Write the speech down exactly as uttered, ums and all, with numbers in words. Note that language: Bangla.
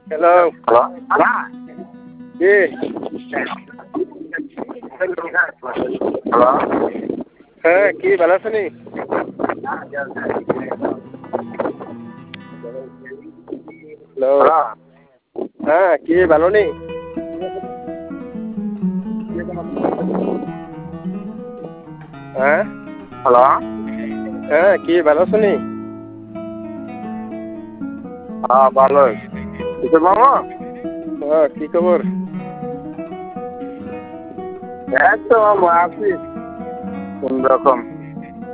হ্যালো হ্যালো না কে হ্যালো হ্যাঁ কি ভালো আছেন? হ্যালো হ্যালো হ্যাঁ কি ভালো নেই? হ্যাঁ হ্যালো হ্যাঁ কি ভালো আছেন? হ্যাঁ ভালোই কিশোর মামা হ্যাঁ কি খবর? এই তো মামা আছি কোন রকম